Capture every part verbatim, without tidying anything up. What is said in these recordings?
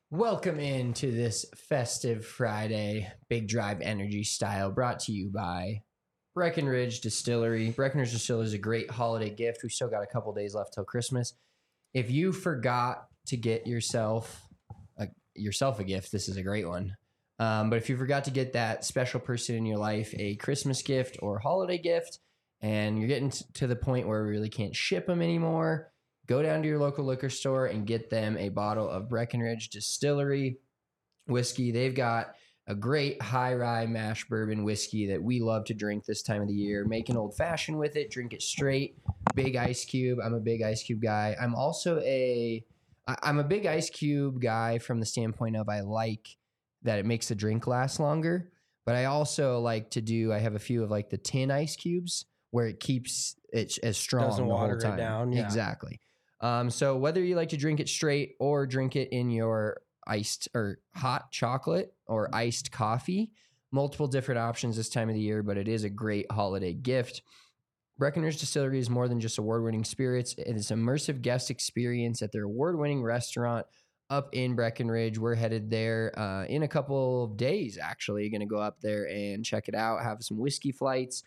Welcome into this festive Friday, Big Drive Energy style, brought to you by Breckenridge Distillery. Breckenridge Distillery is a great holiday gift. We still got a couple days left till Christmas. If you forgot to get yourself a, yourself a gift, this is a great one. Um, but if you forgot to get that special person in your life a Christmas gift or holiday gift, and you're getting t- to the point where we really can't ship them anymore, go down to your local liquor store and get them a bottle of Breckenridge Distillery whiskey. They've got a great high rye mash bourbon whiskey that we love to drink this time of the year. Make an old fashioned with it, drink it straight. Big ice cube. I'm a big ice cube guy. I'm also a I'm a big ice cube guy from the standpoint of I like that it makes the drink last longer. But I also like to do, I have a few of like the tin ice cubes where it keeps it as strong Doesn't the water whole time. it down. Yeah. Exactly. Um, so whether you like to drink it straight or drink it in your iced or hot chocolate or iced coffee, multiple different options this time of the year, but it is a great holiday gift. Breckenridge Distillery is more than just award-winning spirits. It is an immersive guest experience at their award-winning restaurant up in Breckenridge. We're headed there uh, in a couple of days, actually. Going to go up there and check it out, have some whiskey flights,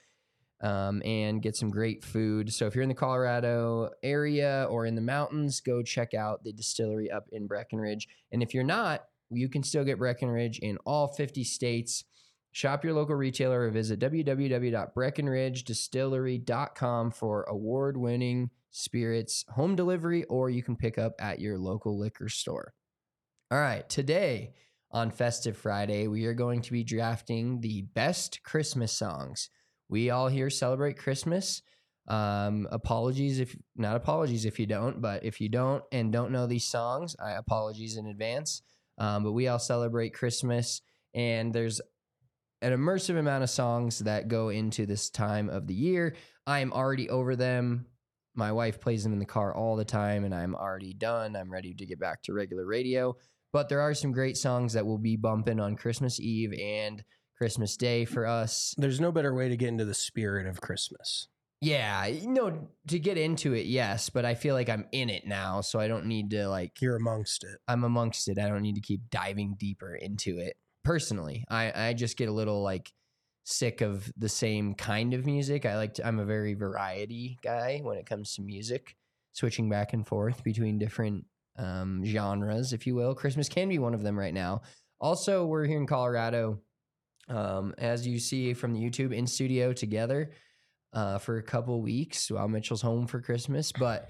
Um, and get some great food. So if you're in the Colorado area or in the mountains, go check out the distillery up in Breckenridge. And if you're not, you can still get Breckenridge in all fifty states. Shop your local retailer or visit w w w dot breckenridge distillery dot com for award-winning spirits, home delivery, or you can pick up at your local liquor store. All right, today on Festive Friday, we are going to be drafting the best Christmas songs. We all here celebrate Christmas. Um, apologies if not apologies if you don't, but if you don't and don't know these songs, I apologize in advance. Um, but we all celebrate Christmas, and there's an immersive amount of songs that go into this time of the year. I am already over them. My wife plays them in the car all the time, and I'm already done. I'm ready to get back to regular radio. But there are some great songs that will be bumping on Christmas Eve and Christmas Day for us. There's no better way to get into the spirit of Christmas. Yeah, you know, to get into it, yes, but I feel like I'm in it now, so I don't need to like. You're amongst it. I'm amongst it. I don't need to keep diving deeper into it. Personally, I, I just get a little like sick of the same kind of music. I like to, I'm a very variety guy when it comes to music, switching back and forth between different um, genres, if you will. Christmas can be one of them right now. Also, we're here in Colorado. Um, as you see from the YouTube, in studio together uh, for a couple weeks while Mitchell's home for Christmas. But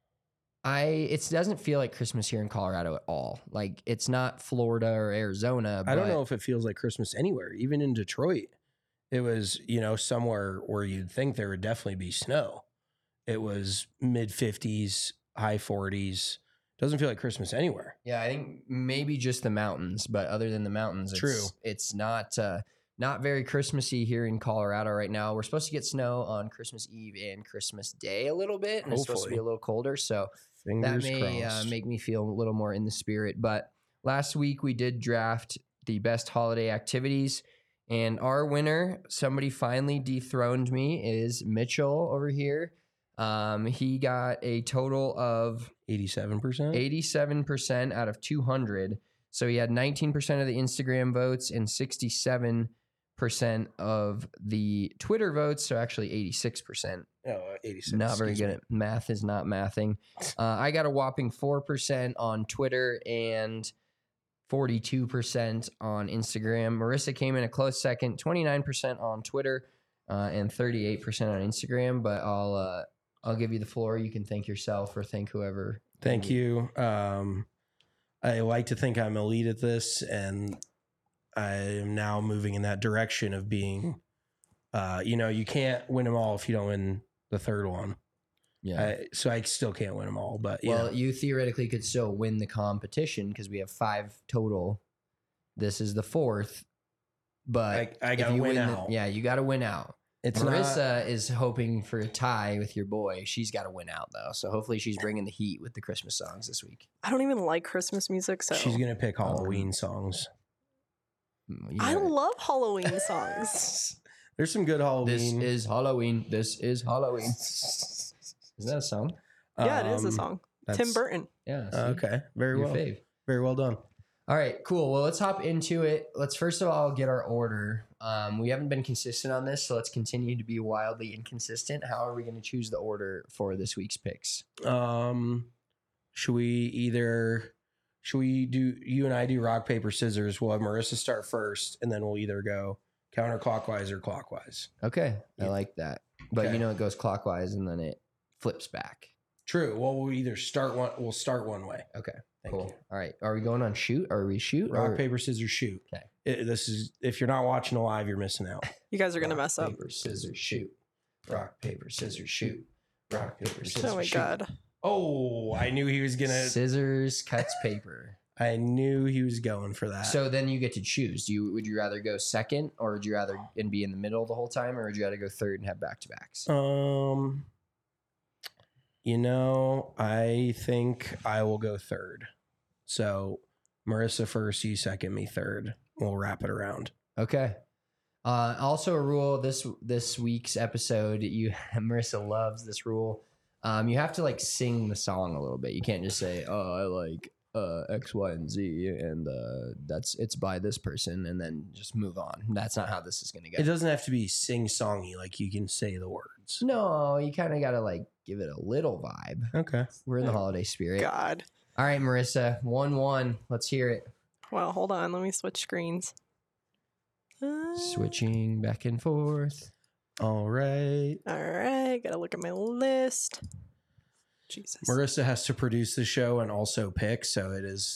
I, it doesn't feel like Christmas here in Colorado at all. Like it's not Florida or Arizona. I don't but know if it feels like Christmas anywhere. Even in Detroit, it was, you know, somewhere where you'd think there would definitely be snow. It was mid fifties, high forties. Doesn't feel like Christmas anywhere. Yeah, I think maybe just the mountains, but other than the mountains, it's, True. It's not uh, not very Christmassy here in Colorado right now. We're supposed to get snow on Christmas Eve and Christmas Day a little bit, and Hopefully. It's supposed to be a little colder, so Fingers that may uh, make me feel a little more in the spirit. But last week we did draft the best holiday activities, and our winner, somebody finally dethroned me, is Mitchell over here. Um, he got a total of eighty-seven percent. eighty-seven percent out of two hundred. So he had nineteen percent of the Instagram votes and sixty-seven percent of the Twitter votes. So actually eighty-six percent. Oh, eighty-six. Not very good me. at math is not mathing. Uh, I got a whopping four percent on Twitter and forty-two percent on Instagram. Marissa came in a close second, twenty-nine percent on Twitter uh, and thirty-eight percent on Instagram. But I'll uh, I'll give you the floor. You can thank yourself or thank whoever. Thank you. Um, I like to think I'm elite at this, and I am now moving in that direction of being, uh, you know, you can't win them all if you don't win the third one. Yeah. I, so I still can't win them all, but you Well, know. you theoretically could still win the competition because we have five total. This is the fourth, but I, I if gotta you win the- out. yeah, you got to win out. It's Marissa not, is hoping for a tie with your boy. She's got to win out though, so hopefully she's bringing the heat with the Christmas songs this week. I don't even like Christmas music, so she's gonna pick Halloween songs. Mm, you I know it. love Halloween songs. There's some good Halloween. This is Halloween. This is Halloween. Is that a song? Yeah, it is a Um, song. that's- Tim Burton. Yeah. see? Okay, very Your well, fave. very well done. All right, cool. Well, let's hop into it. Let's first of all get our order. Um, we haven't been consistent on this, so let's continue to be wildly inconsistent. How are we going to choose the order for this week's picks? Um, should we either should we do you and I do rock paper scissors? We'll have Marissa start first, and then we'll either go counterclockwise or clockwise. Okay, I Yeah. like that. But Okay. you know, it goes clockwise and then it flips back. True. Well, we'll either start one. We'll start one way. Okay, Thank cool. you. All right, are we going on shoot? Or are we shoot? Rock or- paper scissors shoot. Okay. It- this is if you're not watching live, you're missing out. You guys are gonna Rock, mess up. Paper, scissors, shoot. Rock, paper, scissors, shoot. Rock, paper, scissors, Oh my shoot. god. Oh, I knew he was gonna. Scissors cuts paper. I knew he was going for that. So then you get to choose. Do you would you rather go second, or would you rather and be in the middle the whole time, or would you rather go third and have back to backs? um, you know, I think I will go third. So Marissa first, you second, me third. We'll wrap it around. Okay. Uh, also, a rule this this week's episode. You Marissa loves this rule. Um, you have to like sing the song a little bit. You can't just say, "Oh, I like uh, X, Y, and Z," and uh, that's it's by this person, and then just move on. That's not how this is going to go. It doesn't have to be sing songy. Like you can say the words. No, you kind of got to like give it a little vibe. Okay. We're in the holiday spirit. God. All right, Marissa, one one. Let's hear it. Well, hold on. Let me switch screens. Uh, Switching back and forth. All right. All right. Gotta look at my list. Jesus. Marissa has to produce the show and also pick, so it is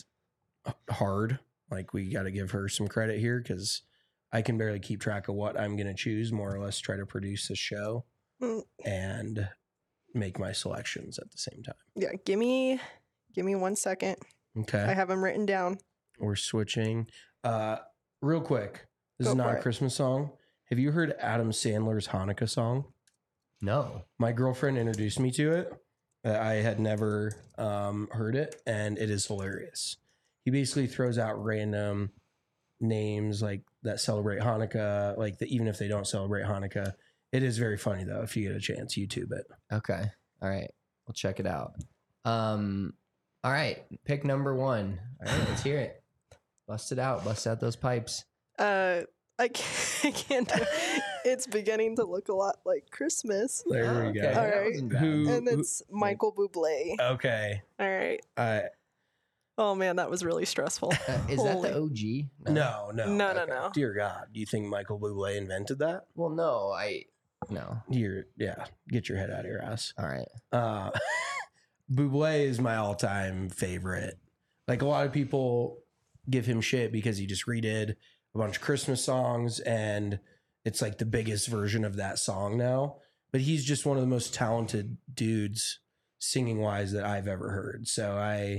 hard. Like we got to give her some credit here because I can barely keep track of what I'm going to choose. More or less, try to produce the show Mm. and make my selections at the same time. Yeah. Give me. Give me one second. I Okay, have them written down. we're switching. Uh, real quick, this Go is not for a it. Christmas song. Have you heard Adam Sandler's Hanukkah song? No. My girlfriend introduced me to it. Uh, I had never um, heard it, and it is hilarious. He basically throws out random names like that celebrate Hanukkah, like the, even if they don't celebrate Hanukkah. It is very funny though. If you get a chance, YouTube it. Okay. All right. We'll check it out. Um. All right. Pick number one. All right. Let's hear it. Bust it out. Bust out those pipes. Uh, I can't. I can't do it. It's beginning to look a lot like Christmas. There Oh, we okay. go. That All right. wasn't bad. Who- And it's Michael Bublé. Okay. All right. Uh, Oh man, that was really stressful. Uh, is that the Holy- O G? no, no, No, no, okay. no. Dear God, do you think Michael Bublé invented that? Well, no. I. No. You're yeah. Get your head out of your ass. All right. Uh, Bublé is my all-time favorite. Like a lot of people give him shit because he just redid a bunch of Christmas songs, and it's like the biggest version of that song now. But he's just one of the most talented dudes singing wise that I've ever heard. So I,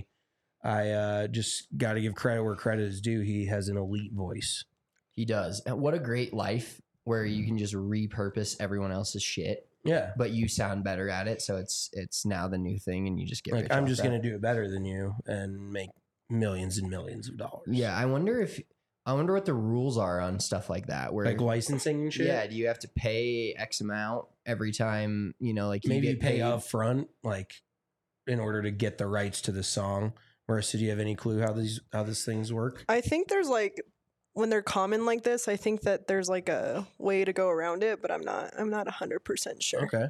I uh, just got to give credit where credit is due. He has an elite voice. He does. And what a great life where you can just repurpose everyone else's shit, Yeah. but you sound better at it. So it's it's now the new thing, and you just get Like rich I'm off just that. going to do it better than you and make millions and millions of dollars. Yeah, I wonder if I wonder what the rules are on stuff like that. Where Like licensing and shit. yeah, do you have to pay X amount every time? You know, like you Maybe you get pay paid? up front, like in order to get the rights to the song. Marissa, do you have any clue how these how these things work? I think there's like when they're common like this, I think that there's like a way to go around it, but I'm not I'm not one hundred percent sure. Okay.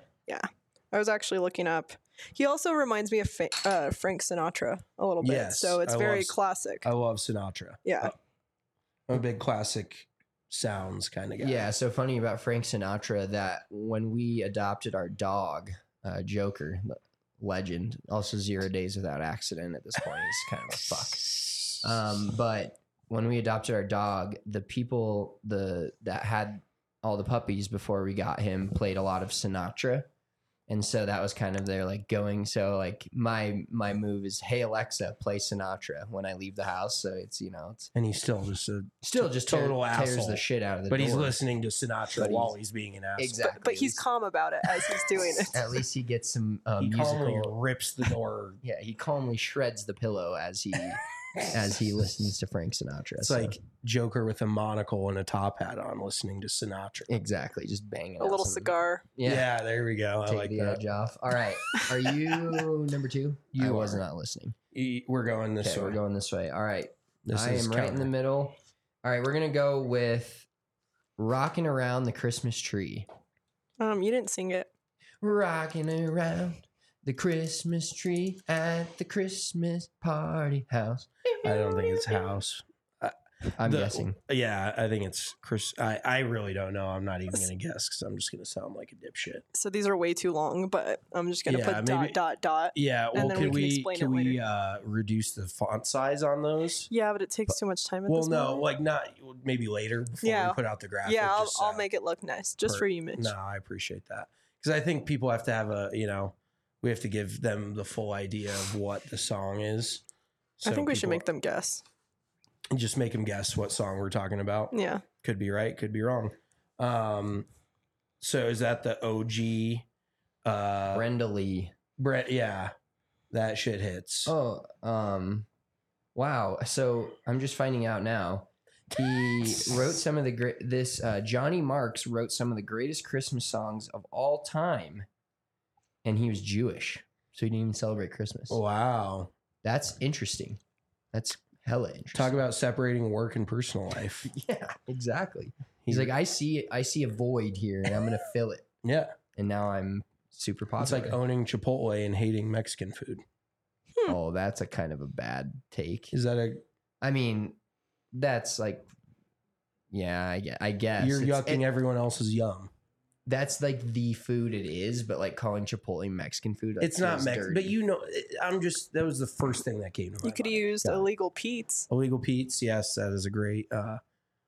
I was actually looking up. He also reminds me of Fa- uh, Frank Sinatra a little bit. Yes, so it's I very love- classic. I love Sinatra. yeah. I'm a big classic sounds kind of guy. Yeah, so funny about Frank Sinatra that when we adopted our dog, uh, Joker, the legend, also zero days without accident at this point, he's kind of a fuck. Um, but when we adopted our dog, the people the that had all the puppies before we got him played a lot of Sinatra. And so that was kind of their like going. So like my my move is, hey Alexa, play Sinatra when I leave the house. So it's you know it's And he's still just a still just tear- Total tears asshole. the shit out of the but he's door. listening to Sinatra But while he's- he's being an asshole. Exactly. But he's calm about it as he's doing it. At least he gets some uh, He calmly musical. rips the door. Yeah, he calmly shreds the pillow as he as he listens to Frank Sinatra. It's So- like Joker with a monocle and a top hat on listening to Sinatra. exactly just banging A out little some- cigar. Yeah, Yeah, there we go. I take like the that. edge off. All right, are you number two? You I was are. not listening. Y- We're going this Okay, way. we're going this way. All right, This I is am right in counter. the middle. All right, we're gonna go with "Rocking Around the Christmas Tree." Um, you didn't sing it. Rocking around the Christmas tree at the Christmas party house. I don't think it's house. I'm The- guessing. Yeah, I think it's Chris. I, I really don't know. I'm not even gonna guess because I'm just gonna sound like a dipshit. So these are way too long, but I'm just gonna Yeah, put maybe- dot dot dot. Yeah, well, then can we can we explain can it we later. uh, reduce the font size on those? Yeah, but it takes too much time. At Well, this no, moment. like not maybe later before Yeah. we put out the graphic. yeah, I'll, just I'll so- make it look nice just per- for you, Mitch. No, I appreciate that because I think people have to have a you know we have to give them the full idea of what the song is. I think we should people- make them guess. just make them guess what song we're talking about. Yeah. Could be right, could be wrong. Um, so is that the O G? Uh, Brenda Lee. Brett, yeah, that shit hits. Oh, um, wow. So I'm just finding out now. He wrote some of the great. This uh, Johnny Marks wrote some of the greatest Christmas songs of all time, and he was Jewish, so he didn't even celebrate Christmas. Wow, That's interesting. That's hella interesting. talk about separating work and personal life. yeah, exactly. He's like, I see, I see a void here, and I'm gonna fill it. yeah, And now I'm super it's popular. like owning Chipotle and hating Mexican food. oh, that's a kind of a bad take. Is that a I mean, that's like, yeah, I guess. I guess you're It's- yucking it- everyone else's yum? that's like the food it is, but like calling Chipotle Mexican food, like, It's not feels Mexican, dirty. but you know, I'm just that was the first thing that came to my You could have mind. used Yeah. illegal Pete's. Illegal Pete's, yes, that is a great uh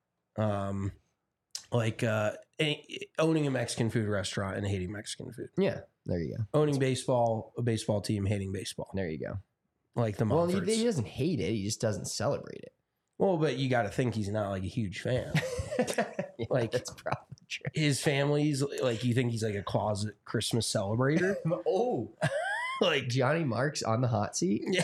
um like uh a- owning a Mexican food restaurant and hating Mexican food. yeah, there you go, Owning baseball, a baseball team hating baseball. there you go. Like the Well, Monforts. he, he doesn't hate it; he just doesn't celebrate it. Well, but you got to think he's not like a huge fan. Yeah, Like- that's probably true. His family's like you think he's like a closet Christmas celebrator. Oh, Like Johnny Marks on the hot seat. yeah.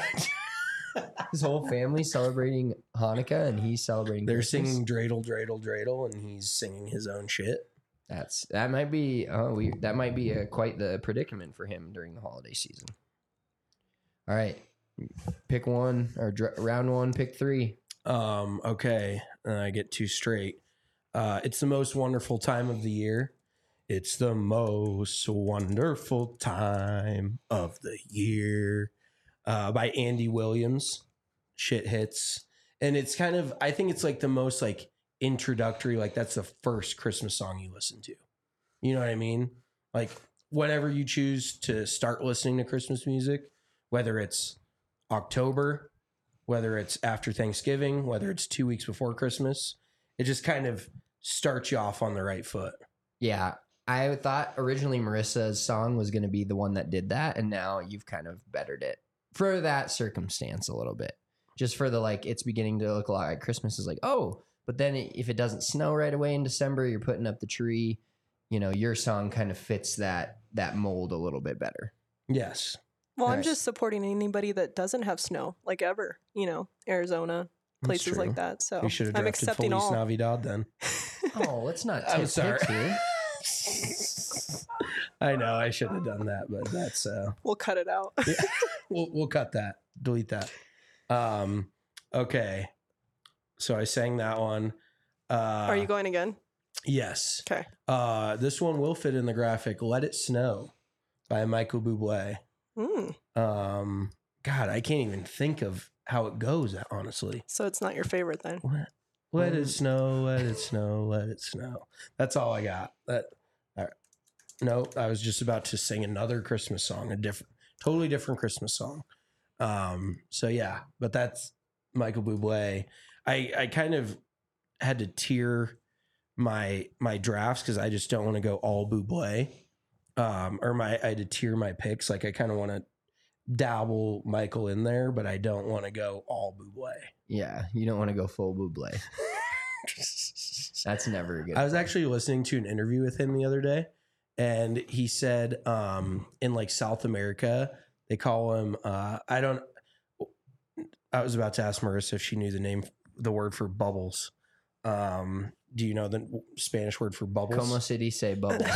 His whole family celebrating Hanukkah, and he's celebrating. They're Christmas. singing dreidel, dreidel, dreidel, and he's singing his own shit. That's that might be oh we that might be a, quite the predicament for him during the holiday season. All right, pick one or dr- round one, pick three. Um, okay, uh, I get two straight. Uh, it's the most wonderful time of the year. It's the most wonderful time of the year. Uh, by Andy Williams. Shit hits. And it's kind of, I think it's like the most like introductory, like that's the first Christmas song you listen to. You know what I mean? Like whenever you choose to start listening to Christmas music, whether it's October, whether it's after Thanksgiving, whether it's two weeks before Christmas, it just kind of starts you off on the right foot. Yeah, I thought originally Marissa's song was going to be the one that did that, and now you've kind of bettered it for that circumstance a little bit. Just for the like, it's beginning to look a lot like Christmas is like, oh, but then if it doesn't snow right away in December, you're putting up the tree. You know, your song kind of fits that that mold a little bit better. Yes. Well, I'm Nice. just supporting anybody that doesn't have snow, like ever. You know, Arizona, That's places true. like that. So You should have I'm drafted accepting Feliz all. Navidad then. Oh, let's not I'm tip sorry. picks here. I know I should have done that, but that's uh We'll cut it out. we'll we'll cut that. Delete that. Um okay. So I sang that one. Uh Are you going again? Yes. Okay. Uh this one will fit in the graphic. Let It Snow by Michael Bublé. Mm. Um God, I can't even think of how it goes, honestly. So it's not your favorite then? Let, let Um, it snow, let it snow, let it snow. That's all I got. That all right. No, I was just about to sing another Christmas song, a different, totally different Christmas song. Um, so yeah, but that's Michael Bublé. I I kind of had to tier my my drafts because I just don't want to go all Bublé. Um, or my I had to tier my picks. Like I kind of want to dabble Michael in there, but I don't want to go all Bublé. Yeah, you don't want to go full Bublé. That's never a good. I was plan. actually listening to an interview with him the other day, and he said um, in like South America, they call him, uh, I don't, I was about to ask Marissa if she knew the name, the word for bubbles. Um, do you know the Spanish word for bubbles? Como se dice bubble?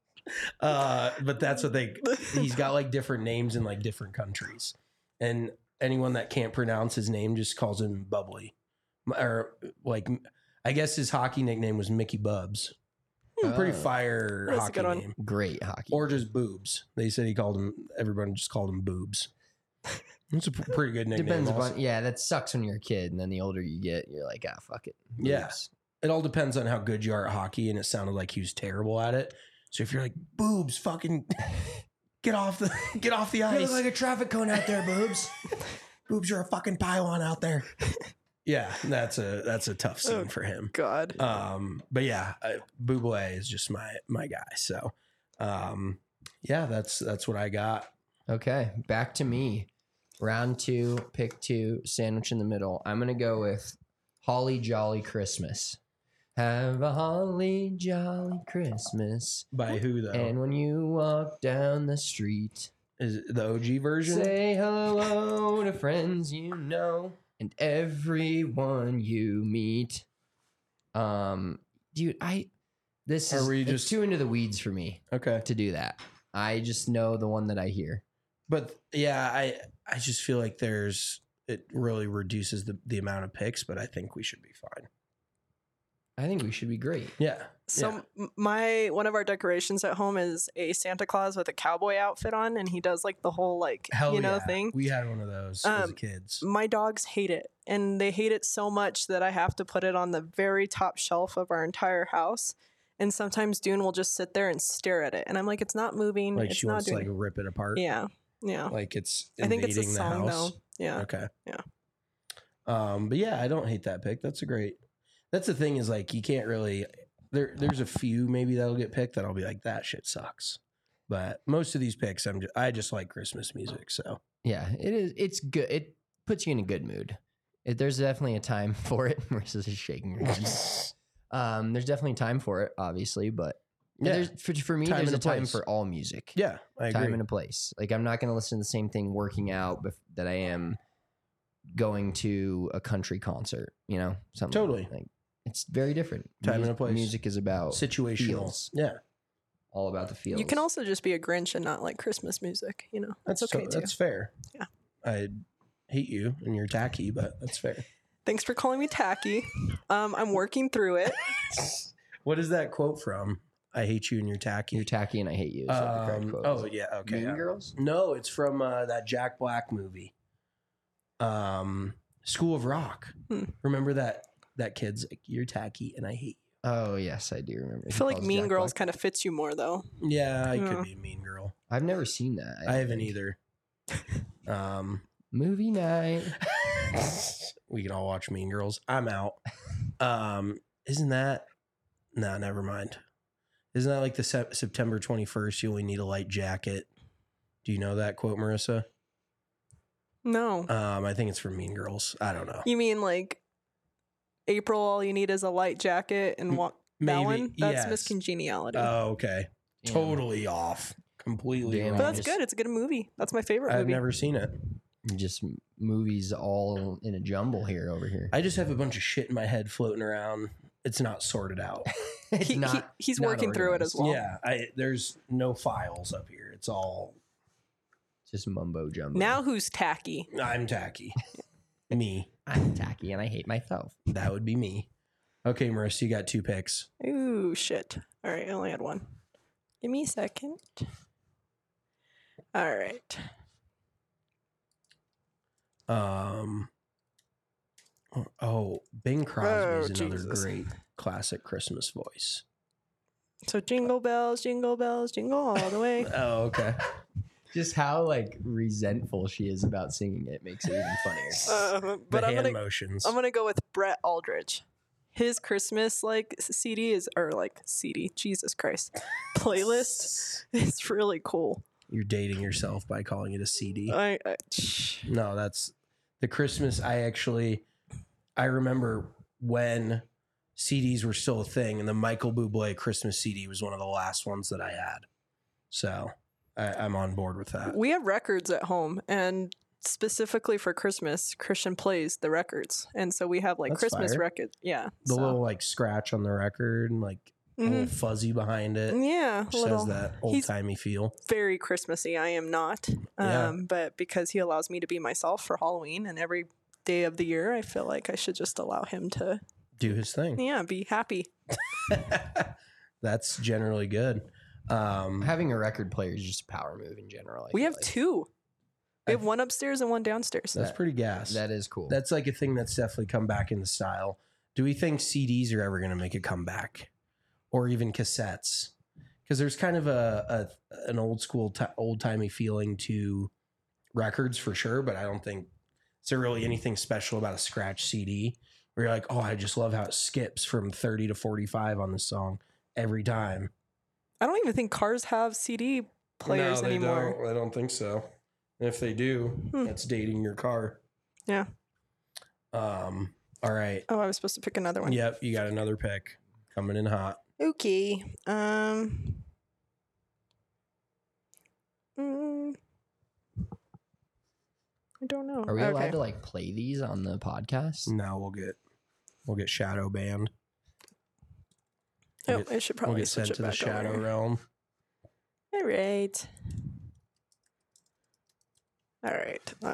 uh, but that's what they, he's got like different names in like different countries. And anyone that can't pronounce his name just calls him Bubbly, or like I guess his hockey nickname was Mickey Bubs. Pretty Oh. fire That's a hockey good one. name, Great hockey. or just Boobs. They said he called him. Everyone just called him Boobs. It's a p- pretty good nickname. Depends also. upon, yeah, that sucks when you're a kid, and then the older you get, you're like, ah, fuck it. Yeah. Boobs. It all depends on how good you are at hockey, and it sounded like he was terrible at it. So if you're like Boobs, fucking get off the get off the You ice. look like a traffic cone out there, boobs. Boobs, you're a fucking pylon out there. Yeah, that's a that's a tough scene Oh. for him. God. Um, but yeah, uh, Buble is just my my guy. So, um, yeah, that's that's what I got. Okay, back to me. Round two, pick two, sandwich in the middle. I'm gonna go with Holly Jolly Christmas. Have a holly jolly Christmas. By who though? And when you walk down the street, Is it the O G version? say hello to friends you know and everyone you meet. Um, dude, I this Are is we it's just- too into the weeds for me Okay, to do that. I just know the one that I hear. but yeah, I I just feel like there's it really reduces the the amount of picks, but I think we should be fine. I think we should be great. Yeah. So yeah. m my one of our decorations at home is a Santa Claus with a cowboy outfit on, and he does like the whole like Hell you know yeah. thing. We had one of those as Um, kids. My dogs hate it, and they hate it so much that I have to put it on the very top shelf of our entire house. And sometimes Dune will just sit there and stare at it, and I'm like, it's not moving. Like it's she not wants to like doing. rip it apart. yeah, yeah. Like it's I think invading it's a the song house. though. Yeah. Okay. Yeah. Um, but yeah, I don't hate that pick. That's a great. That's the thing is like you can't really. There, there's a few maybe that'll get picked that I'll be like that shit sucks, but most of these picks I'm just, I just like Christmas music. So Yeah, it is. It's good. It puts you in a good mood. It, there's definitely a time for it. Marissa's just shaking her head. Um, there's definitely time for it, obviously, but yeah, there's, for, for me, Time there's and a a time place. for all music. yeah, I Time agree. and a place. Like I'm not going to listen to the same thing working out bef- that I am going to a country concert. You know, something Totally. Like it's very different. Time and a Mus- place. Music is about Situational. feels. Yeah, all about the feels. You can also just be a Grinch and not like Christmas music. You know, that's, that's okay to- too. That's fair. Yeah. I hate you and you're tacky, but that's fair. Thanks for calling me tacky. Um, I'm working through it. What is that quote from? I hate you and you're tacky. You're tacky and I hate you. Is that the correct Um, quote? oh yeah, okay. Mean yeah. Girls. No, it's from uh, that Jack Black movie, um, School of Rock. Hmm. Remember that that kid's like, "You're tacky and I hate Oh yes, I do remember. I He feel like calls Mean Jack Girls Black. kind of fits you more though. you." Yeah, I Yeah. could be a mean girl. I've never seen that. I don't haven't think. either. Um, Movie night. we can all watch Mean Girls. I'm out. Um, isn't that? No, never mind. Isn't that like the sep- September twenty-first? You only need a light jacket. Do you know that quote, Marissa? No, Um, I think it's from Mean Girls. I don't know. you mean like April? All you need is a light jacket and walk. That one? That's yes. Miss Congeniality. Oh, okay. Damn. Totally off. Completely Damn. wrong. but that's just- good. It's a good movie. That's my favorite I've movie. never seen it. Just m- movies all in a jumble here over here. I just have a bunch of shit in my head floating around. It's not sorted out. It's He- he- not- he's not working through it as organized. well. Yeah, I there's no files up here. It's all Just mumbo jumbo. Now who's tacky? I'm tacky. Me. I'm tacky and I hate myself. That would be me. Okay, Marissa, you got two picks. Ooh, shit. All right, I only had one. Give me a second. All right. Um Oh, Bing Crosby's Oh, another Jesus. great classic Christmas voice. So jingle bells, jingle bells, jingle all the way. Oh, okay. Just how like resentful she is about singing it makes it even funnier. Uh, but the I'm hand gonna motions. I'm gonna go with Brett Aldridge. His Christmas like C D is or like C D. Jesus Christ, playlist is really cool. You're dating yourself by calling it a C D. I, I shh. No, that's the Christmas. I actually, I remember when C Ds were still a thing, and the Michael Bublé Christmas C D was one of the last ones that I had. So I, I'm on board with that. We have records at home, and specifically for Christmas, Christian plays the records, and so we have like That's Christmas fire. records. Yeah, The so- little like scratch on the record, and like a little Mhm. fuzzy behind it. Yeah, a Just little. has that old He's timey feel. very Christmassy. I am not. Yeah. Um, but because he allows me to be myself for Halloween and every day of the year, I feel like I should just allow him to, Do his thing. yeah, be happy. That's generally good. Um, Having a record player is just a power move in general. I We feel have like. two. We I- have one upstairs and one downstairs. that's that- pretty gas. That is cool. That's like a thing that's definitely come back into style. Do we think C Ds are ever going to make a comeback, or even cassettes? Because there's kind of a, a an old school, t- old timey feeling to records for sure. But I don't think is there really anything special about a scratch C D where you're like, oh, I just love how it skips from thirty to forty-five on this song every time. I don't even think cars have C D players anymore. Don't. I don't think so. And if they do, Hmm. that's dating your car. Yeah. Um. All right. Oh, I was supposed to pick another one. Yep. You got another pick coming in hot. Okay. Um. mm, I don't know. Are we okay. allowed to like play these on the podcast? No, we'll get we'll get shadow banned. Oh, We'll get, I should we'll probably get switch sent it to the back shadow over. realm. All right. All right. Uh,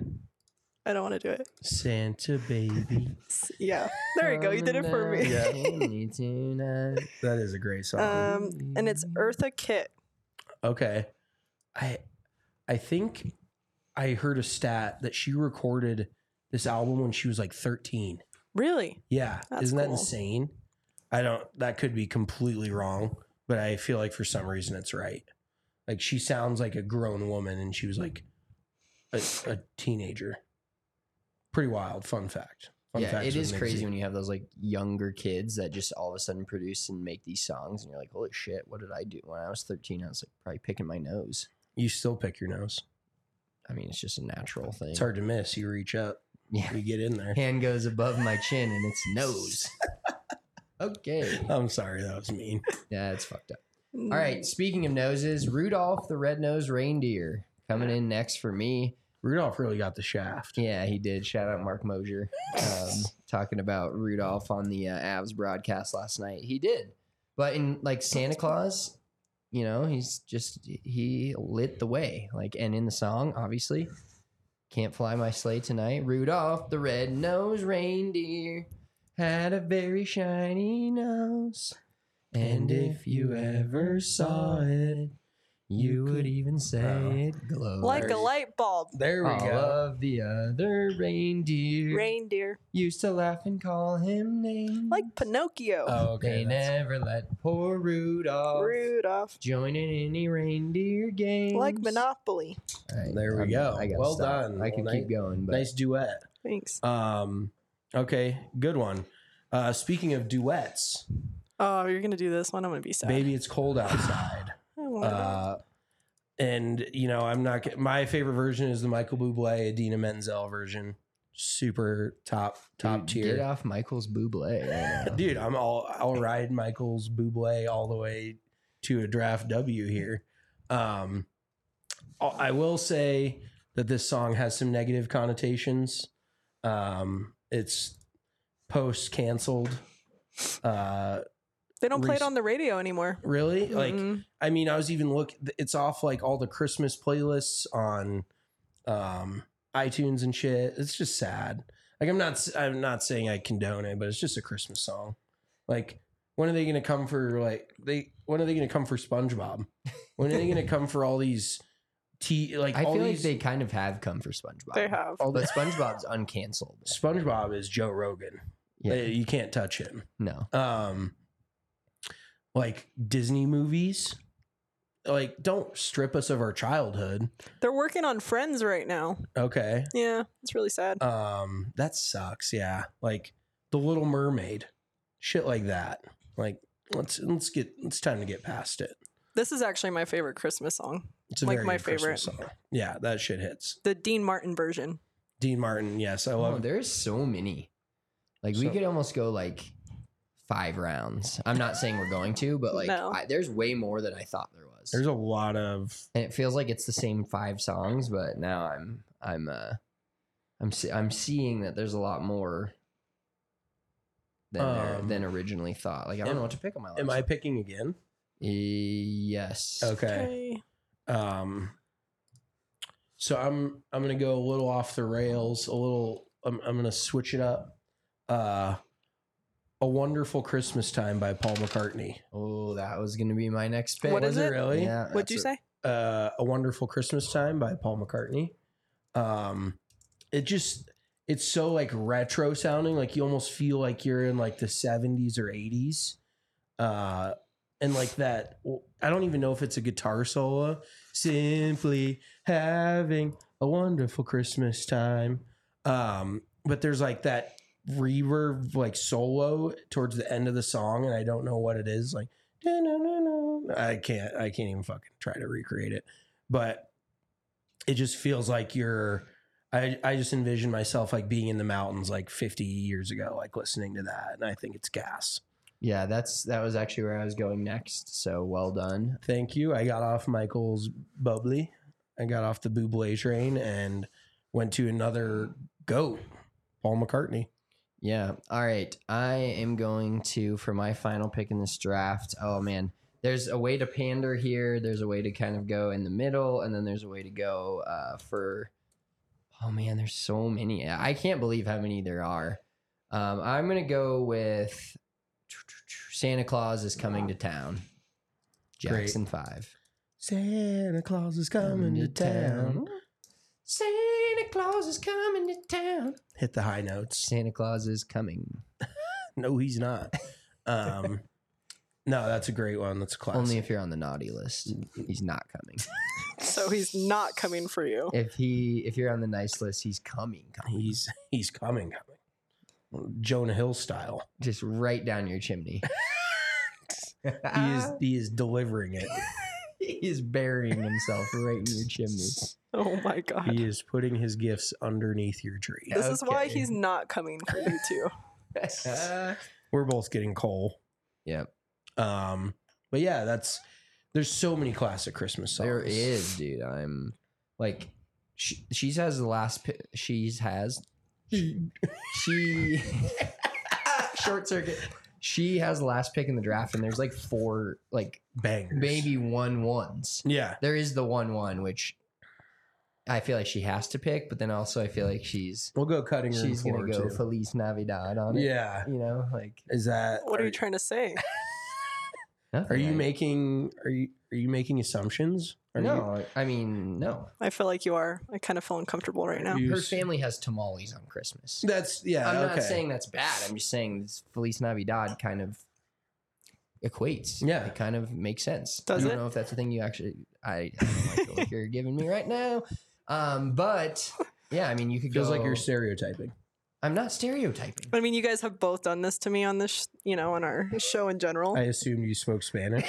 I don't want to do it. Santa baby. S- Yeah. There you go. You did it for me. Yeah. Me tonight. That is a great song. Um, and it's Eartha Kitt. Okay. I I think I heard a stat that she recorded this album when she was like thirteen. Really? Yeah. That's Isn't that cool. insane? I don't that could be completely wrong, but I feel like for some reason it's right. Like she sounds like a grown woman and she was like a, a teenager. Pretty wild. Fun fact. Fun Yeah, facts it with is Mixie. crazy when you have those like younger kids that just all of a sudden produce and make these songs, and you're like, "Holy shit, what did I do when I was thirteen?" I was like probably picking my nose. You still pick your nose. I mean, it's just a natural thing. It's hard to miss. You reach up, Yeah, you get in there. hand goes above my chin, and it's nose. Okay, I'm sorry, that was mean. yeah, it's fucked up. Mm. All right, speaking of noses, Rudolph the Red-Nosed Reindeer coming in next for me. Rudolph really got the shaft. Yeah, he did. Shout out Mark Mosier, um, talking about Rudolph on the uh, Avs broadcast last night. He did, but in like Santa Claus, you know, he's just he lit the way. Like, and in the song, obviously, "Can't Fly My Sleigh Tonight." Rudolph the red-nosed reindeer had a very shiny nose, and if you ever saw it, you would even say Oh. it glowed. Like a light bulb. There we All go. of the other reindeer Reindeer. used to laugh and call him names. Like Pinocchio. Oh, okay. They that's- never let poor Rudolph Rudolph. join in any reindeer games. Like Monopoly. All right, There we I'm- go. I gotta Well stop. done. I can Well, keep nice- going, but Nice duet. Thanks. Um, okay, good one. Uh, speaking of duets, Oh, you're going to do this one? I'm going to be sad. Baby It's Cold Outside. I don't wanna do it. Uh, and, you know, I'm not, g- my favorite version is the Michael Bublé, Idina Menzel version. Super top, top Dude, tier. Get off Michael's Bublé right now. Dude, I'm all, I'll ride Michael's Bublé all the way to a draft W here. Um, I will say that this song has some negative connotations. Um, it's post canceled. Uh, They don't play it Rec- on the radio anymore. really? Like, Mm-mm. I mean, I was even look. It's off like all the Christmas playlists on um, iTunes and shit. It's just sad. Like, I'm not. s- I'm not saying I condone it, but it's just a Christmas song. Like, when are they going to come for like they? When are they going to come for SpongeBob? When are they going to come for all these? T like I all feel like these. they kind of have come for SpongeBob. They have. all the, But SpongeBob's uncancelable. SpongeBob is Joe Rogan. Yeah. Uh, You can't touch him. No. Um, like Disney movies. Like, don't strip us of our childhood. They're working on Friends right now. Okay. Yeah, it's really sad. Um, that sucks. Yeah. Like The Little Mermaid, shit like that. Like, let's let's get it's time to get past it. This is actually my favorite Christmas song. It's a Like very my good Christmas favorite. song. Yeah, that shit hits. The Dean Martin version. Dean Martin. Yes, I Oh, love. there's so many. Like we So- could almost go like five rounds. I'm not saying we're going to, but like No. I, there's way more than I thought there was. There's a lot of. and it feels like it's the same five songs, but now I'm I'm uh I'm see, I'm seeing that there's a lot more than they're- Um, than originally thought. Like I don't am- know what to pick on my list. Am I picking again? Yes. Okay. Okay. Um, so I'm I'm gonna go a little off the rails, a little. I'm I'm gonna switch it up. Uh, A Wonderful Christmas Time by Paul McCartney. Oh, that was gonna be my next pick. What Was is it it? really? Yeah. What'd that's you a- say? Uh, A Wonderful Christmas Time by Paul McCartney. Um, it just it's so like retro sounding, like you almost feel like you're in like the seventies or eighties. Uh, and like that, I don't even know if it's a guitar solo. Simply having a wonderful Christmas time. Um, but there's like that reverb like solo towards the end of the song, and I don't know what it is. Like, I can't, I can't even fucking try to recreate it. But it just feels like you're. I I just envision myself like being in the mountains like fifty years ago, like listening to that, and I think it's gas. Yeah, that's that was actually where I was going next. So well done. Thank you. I got off Michael's bubbly. I got off the Buble train and went to another goat, Paul McCartney. Yeah. All right. I am going to for my final pick in this draft. Oh man, there's a way to pander here. There's a way to kind of go in the middle, and then there's a way to go uh, for. Oh man, there's so many. I can't believe how many there are. Um, I'm gonna go with Santa Claus is Coming to Town. Jackson Five. Santa Claus is coming to town. Santa Claus is coming to town. Hit the high notes. Santa Claus is coming. No, he's not. Um, no, that's a great one. That's a classic. Only if you're on the naughty list. He's not coming. So he's not coming for you. If he if you're on the nice list, he's coming, coming. he's he's coming, coming. Jonah Hill style. Just right down your chimney. He is he is delivering it. He is burying himself right in your chimney. Oh my god. He is putting his gifts underneath your tree. This is why Okay. he's not coming for you too. We're both getting coal. Yep. Um, but yeah, that's there's so many classic Christmas songs. There is, dude. I'm like, she she's has the last. pi- She's has. She short circuit. She has the last pick in the draft, and there's like four, like bangers. maybe one ones. Yeah. There is the one one, which I feel like she has to pick, but then also I feel like she's We'll go cutting room she's floor gonna go too. Feliz Navidad on it. Yeah. You know, like Is that What are you trying to say? nothing. Are you I- making are you are you making assumptions? Are No, I mean no. I feel like you are. I kind of feel uncomfortable right now. You- Her family has tamales on Christmas. you, that's yeah. I'm okay. not saying that's bad. I'm just saying this Feliz Navidad kind of equates. Yeah. It kind of makes sense. Does I don't it? know if that's the thing you actually I, I don't like the look you're giving me right now. Um, but yeah, I mean you could feels go like you're stereotyping. I'm not stereotyping. I mean, you guys have both done this to me on this, sh- you know, on our show in general. I assumed you spoke Spanish.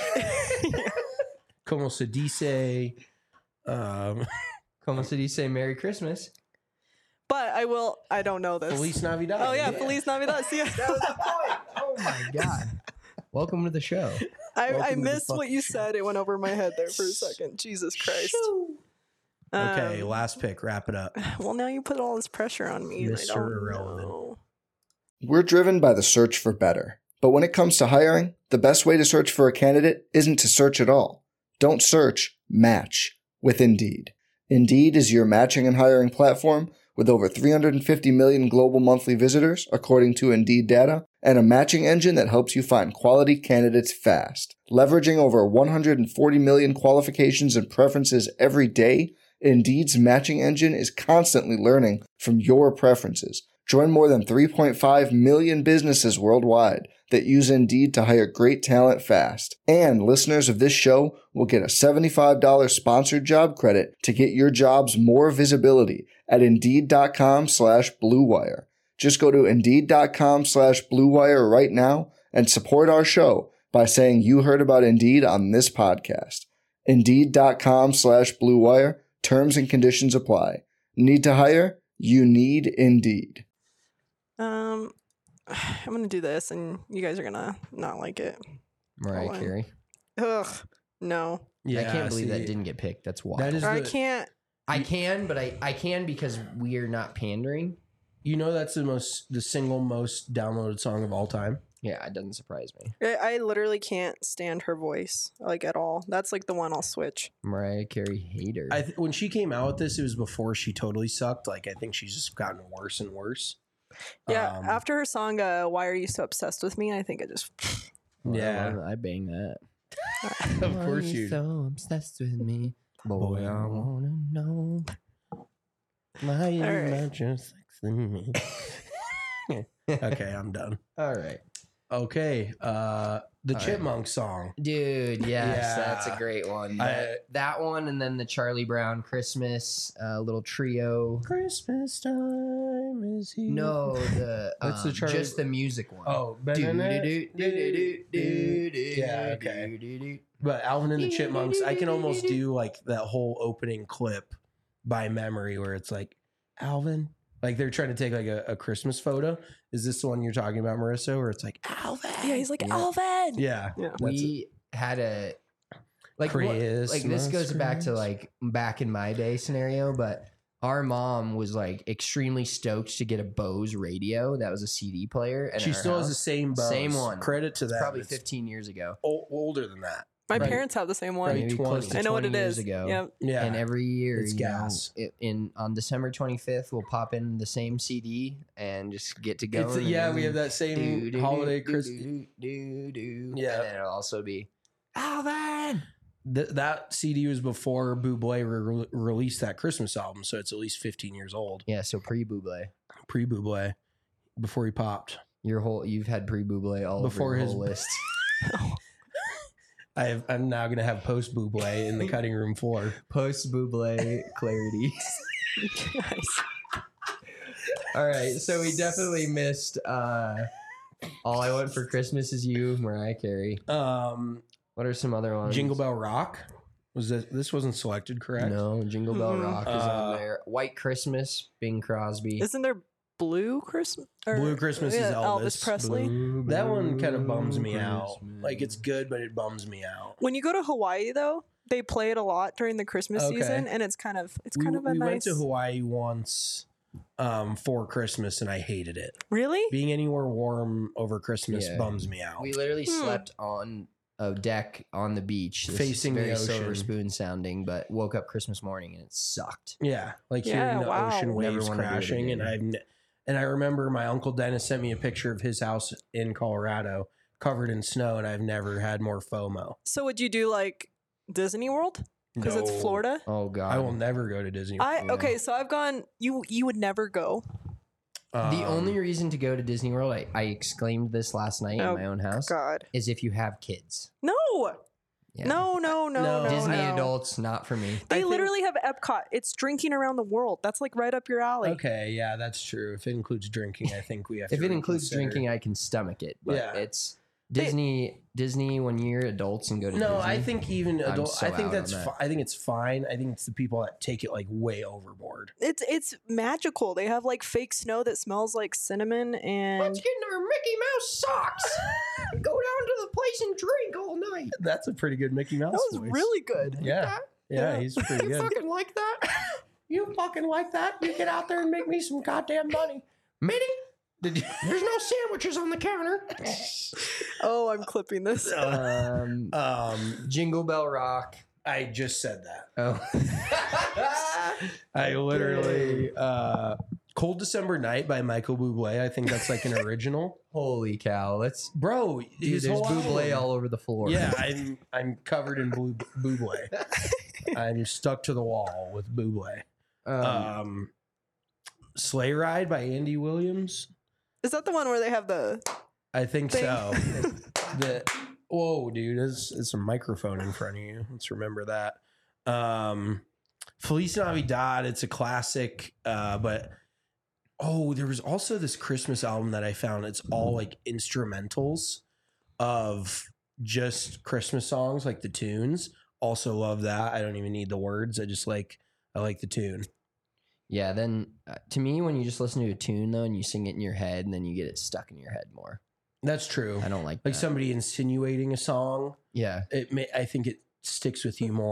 Como se dice? Um, Como se dice Merry Christmas? But I will. I don't know this. Feliz Navidad. Oh yeah, Feliz Navidad. See, Oh my god. Welcome to the show. I, Welcome I to the missed what fucking you show. said. It went over my head there for a second. Jesus Christ. Okay, Um, last pick. Wrap it up. well, now you put all this pressure on me. and I Mister don't Irrelevant. know. We're driven by the search for better. But when it comes to hiring, the best way to search for a candidate isn't to search at all. Don't search, match with Indeed. Indeed is your matching and hiring platform with over three hundred fifty million global monthly visitors, according to Indeed data, and a matching engine that helps you find quality candidates fast. Leveraging over one hundred forty million qualifications and preferences every day, Indeed's matching engine is constantly learning from your preferences. Join more than three point five million businesses worldwide that use Indeed to hire great talent fast. And listeners of this show will get a seventy-five dollars sponsored job credit to get your jobs more visibility at Indeed.com slash Blue Wire. Just go to Indeed.com slash Blue Wire right now and support our show by saying you heard about Indeed on this podcast. Indeed.com slash Blue Wire. Terms and conditions apply. Need to hire? You need Indeed. Um, I'm gonna do this, and you guys are gonna not like it. Mariah Hold on. Carey. Ugh, no, I can't believe see, that didn't get picked. That's wild. That is or I the- can't. I can, but I, I can because we are not pandering. You know that's the most the single most downloaded song of all time. Yeah, it doesn't surprise me. I, I literally can't stand her voice like at all. That's like the one I'll switch. Mariah Carey hater. I th- when she came out with this, it was before she totally sucked. Like I think she's just gotten worse and worse. Yeah, Um, after her song uh, "Why Are You So Obsessed with Me," I think it just Well, yeah. I, I bang that. Of Why course you you. so obsessed with me, boy. Boy, I wanna know why you All right. not just sexing me. Okay, I'm done. All right, Okay, uh, the All right. Chipmunk song. dude. Yes, Yeah. that's a great one. I- That, that one, and then the Charlie Brown Christmas uh, little trio. Christmas time is here. No, the What's the um, Charlie- just the music one. Oh, yeah, okay. But Alvin and the Chipmunks, I can almost do like that whole opening clip by memory where it's like, Alvin, like they're trying to take like a, a Christmas photo. Is this the one you're talking about, Marissa? Where it's like, Alvin. yeah. He's like Yeah. Alvin. Yeah. Yeah. That's We had a like what- like this Christmas, goes back to Christmas. like back in my day scenario, but our mom was like extremely stoked to get a Bose radio that was a C D player, and She in our still has the house. same Bose. Same one. Credit to It's that. probably It's fifteen years ago. o- older than that. My Right. parents have the same one. Right. Maybe twenty. close to I know what it twenty years is. ago. Yeah. Yeah. And every year, It's you know, gas. it, in on December twenty-fifth, we'll pop in the same C D and just get to go. It's, yeah, we have that same holiday Christmas. Do, do, do, Yeah. and then it'll also be Alvin. Th- that C D was before Buble re- released that Christmas album, so it's at least fifteen years old. Yeah, so pre Buble. Pre Buble, before he popped. Your whole you've had pre Buble all Before over your his- whole list. I have, I'm now going to have post Buble in the cutting room floor. Post Buble clarity. Nice. All right, so we definitely missed uh All I Want for Christmas Is You, Mariah Carey. Um, What are some other ones? Jingle Bell Rock was this? This wasn't selected, correct? No, Jingle Bell Mm-mm. Rock is Uh, on there. White Christmas, Bing Crosby. Isn't there Blue Christmas? or- Blue Christmas is yeah, Elvis. Presley. Blue, That one kind of blue bums me out. Christmas. Like it's good, but it bums me out. When you go to Hawaii, though, they play it a lot during the Christmas Okay. season, and it's kind of it's We, kind of a we nice. went to Hawaii once um, for Christmas, and I hated it. Really? Being anywhere warm over Christmas Yeah. bums me out. We literally Hmm. slept on a deck on the beach, This Facing is the very Silver ocean. Spoon sounding, but woke up Christmas morning and it sucked. Yeah, like Yeah, hearing the wow. ocean Never waves wanna do it crashing, and again. I've ne- and I remember my uncle Dennis sent me a picture of his house in Colorado covered in snow, and I've never had more FOMO. So would you do like Disney World because it's No. Florida? Oh god. I will never go to Disney. I Yeah. okay, so I've gone. You you would never go. the Um, only reason to go to Disney World, I, I exclaimed this last night Oh, in my own house, God, is if you have kids. no, Yeah. no, no, no, No. no. Disney no. adults, not for me. I They think- literally have Epcot. It's drinking around the world. That's like right up your alley. Okay, yeah, that's true. If it includes drinking, I think we have. If to it includes reconsider. drinking, I can stomach it. But Yeah. it's Disney. Disney when you're adults and go to No, Disney. I think even I'm adult. so I think out that's. on that. Fi- I think it's fine. I think it's the people that take it like way overboard. It's it's magical. They have like fake snow that smells like cinnamon and get in our Mickey Mouse socks. Go down to the place and drink all night. That's a pretty good Mickey Mouse. that was voice. really good. Yeah, yeah, Yeah. he's pretty good. like that? You fucking like that? You get out there and make me some goddamn money, Minnie. Did you? There's no sandwiches on the counter. Oh, I'm clipping this. um, Um, Jingle Bell Rock. I just said that. Oh. I literally uh, "Cold December Night" by Michael Bublé. I think that's like an original. Holy cow! Let's Bro, dude. his There's whole Buble album- all over the floor. Yeah, I'm I'm covered in blue Buble. I'm stuck to the wall with Buble. Um, Um, Sleigh Ride by Andy Williams. Is that the one where they have the I think thing? so. the whoa, dude, there's, there's a microphone in front of you. Let's remember that. Um, Feliz Navidad. It's a classic, uh, but oh, there was also this Christmas album that I found. It's all like instrumentals of just Christmas songs, like the tunes. Also love that. I don't even need the words. I just like I like the tune. yeah. Then uh, to me, when you just listen to a tune though and you sing it in your head, and then you get it stuck in your head more. That's true. I don't like Like that. somebody insinuating a song. Yeah. It may. I think it sticks with you more.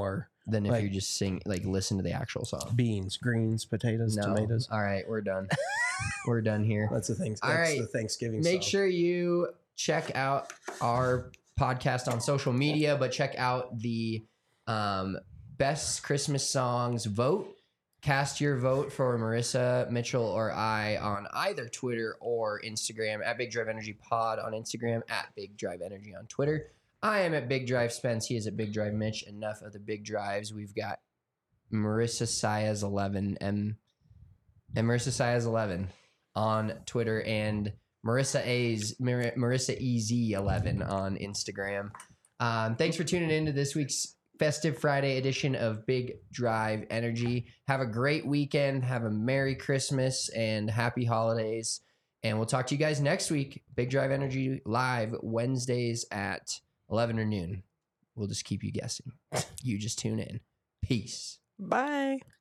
than if Like- you just sing, like listen to the actual song. Beans, greens, potatoes, No. tomatoes. All right, we're done. We're done here. That's the thing. That's All right. the Thanksgiving Make song. sure you check out our podcast on social media, but check out the um, best Christmas songs vote. Cast your vote for Marissa, Mitchell, or I on either Twitter or Instagram at Big Drive Energy Pod on Instagram, at Big Drive Energy on Twitter. I am at Big Drive Spence. He is at Big Drive Mitch. Enough of the big drives. We've got Marissa Sayas eleven and and Marissa Sayas eleven on Twitter and Marissa A's Mar- Marissa E Z eleven on Instagram. Um, thanks for tuning in to this week's Festive Friday edition of Big Drive Energy. Have a great weekend. Have a Merry Christmas and Happy Holidays. And we'll talk to you guys next week. Big Drive Energy live Wednesdays at eleven or noon. We'll just keep you guessing. You just tune in. Peace. Bye.